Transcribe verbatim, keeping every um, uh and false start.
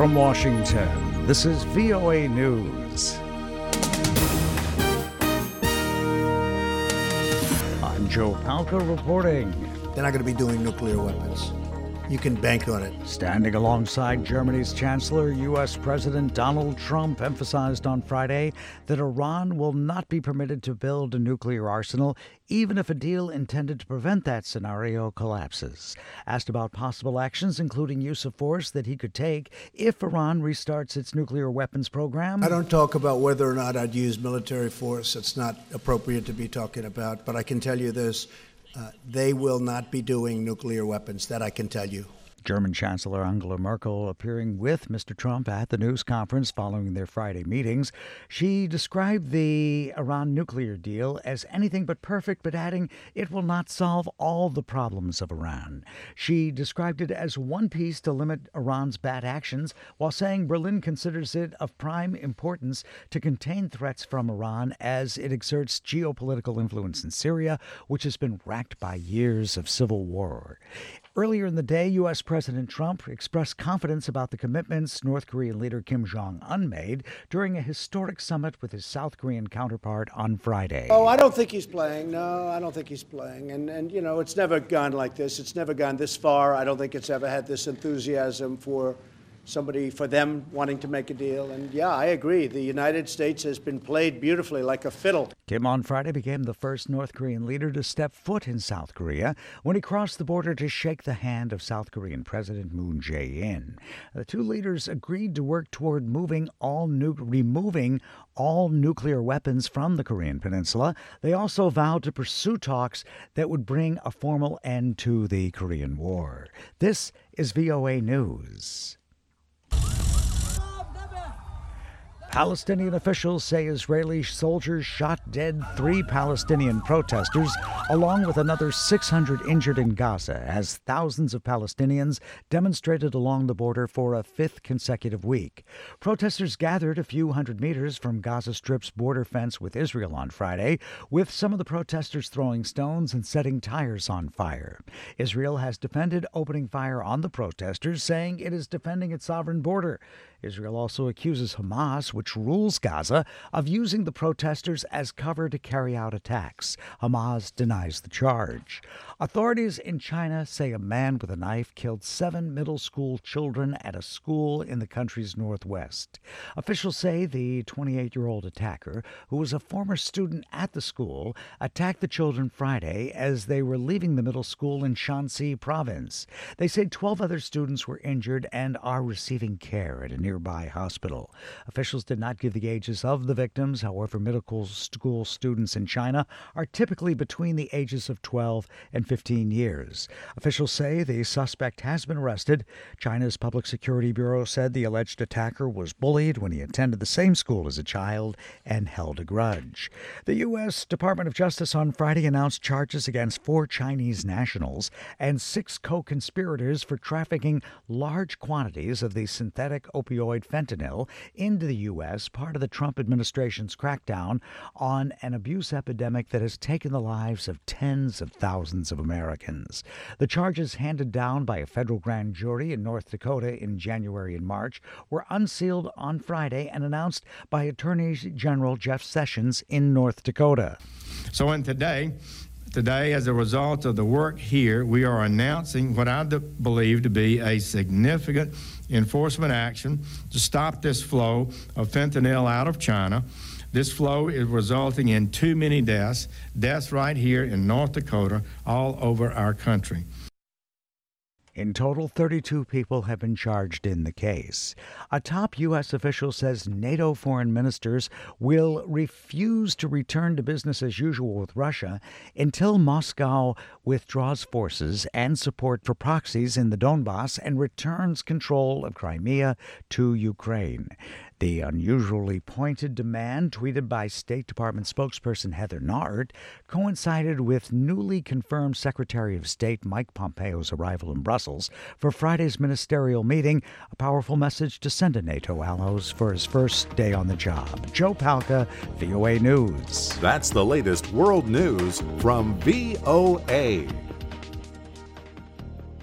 From Washington, this is V O A News. I'm Joe Palca reporting. They're not going to be doing nuclear weapons. You can bank on it. Standing alongside Germany's Chancellor, U S. President Donald Trump emphasized on Friday that Iran will not be permitted to build a nuclear arsenal, even if a deal intended to prevent that scenario collapses. Asked about possible actions, including use of force, that he could take if Iran restarts its nuclear weapons program. I don't talk about whether or not I'd use military force. It's not appropriate to be talking about. But I can tell you this. Uh, they will not be doing nuclear weapons. That I can tell you. German Chancellor Angela Merkel appearing with Mister Trump at the news conference following their Friday meetings. She described the Iran nuclear deal as anything but perfect, but adding it will not solve all the problems of Iran. She described it as one piece to limit Iran's bad actions, while saying Berlin considers it of prime importance to contain threats from Iran as it exerts geopolitical influence in Syria, which has been racked by years of civil war. Earlier in the day, U S. President Trump expressed confidence about the commitments North Korean leader Kim Jong-un made during a historic summit with his South Korean counterpart on Friday. Oh, I don't think he's playing. No, I don't think he's playing. And, and you know, it's never gone like this. It's never gone this far. I don't think it's ever had this enthusiasm for somebody, for them wanting to make a deal. And yeah, I agree. The United States has been played beautifully like a fiddle. Kim on Friday became the first North Korean leader to step foot in South Korea when he crossed the border to shake the hand of South Korean President Moon Jae-in. The two leaders agreed to work toward moving all nu- removing all nuclear weapons from the Korean peninsula. They also vowed to pursue talks that would bring a formal end to the Korean War. This is V O A News. Palestinian officials say Israeli soldiers shot dead three Palestinian protesters, along with another six hundred injured in Gaza, as thousands of Palestinians demonstrated along the border for a fifth consecutive week. Protesters gathered a few hundred meters from Gaza Strip's border fence with Israel on Friday, with some of the protesters throwing stones and setting tires on fire. Israel has defended opening fire on the protesters, saying it is defending its sovereign border. Israel also accuses Hamas, which rules Gaza, of using the protesters as cover to carry out attacks. Hamas denies the charge. Authorities in China say a man with a knife killed seven middle school children at a school in the country's northwest. Officials say the twenty-eight-year-old attacker, who was a former student at the school, attacked the children Friday as they were leaving the middle school in Shanxi province. They say twelve other students were injured and are receiving care at a nearby hospital. Officials did not give the ages of the victims. However, middle school students in China are typically between the ages of twelve and fifteen years. Officials say the suspect has been arrested. China's Public Security Bureau said the alleged attacker was bullied when he attended the same school as a child and held a grudge. The U S. Department of Justice on Friday announced charges against four Chinese nationals and six co-conspirators for trafficking large quantities of the synthetic opioid fentanyl into the U S, part of the Trump administration's crackdown on an abuse epidemic that has taken the lives of tens of thousands of Americans. The charges handed down by a federal grand jury in North Dakota in January and March were unsealed on Friday and announced by Attorney General Jeff Sessions in North Dakota. So in today, Today, as a result of the work here, we are announcing what I believe to be a significant enforcement action to stop this flow of fentanyl out of China. This flow is resulting in too many deaths, deaths right here in North Dakota, all over our country. In total, thirty-two people have been charged in the case. A top U S official says NATO foreign ministers will refuse to return to business as usual with Russia until Moscow withdraws forces and support for proxies in the Donbass and returns control of Crimea to Ukraine. The unusually pointed demand, tweeted by State Department spokesperson Heather Nauert, coincided with newly confirmed Secretary of State Mike Pompeo's arrival in Brussels for Friday's ministerial meeting, a powerful message to send to NATO allies for his first day on the job. Joe Palca, V O A News. That's the latest world news from V O A.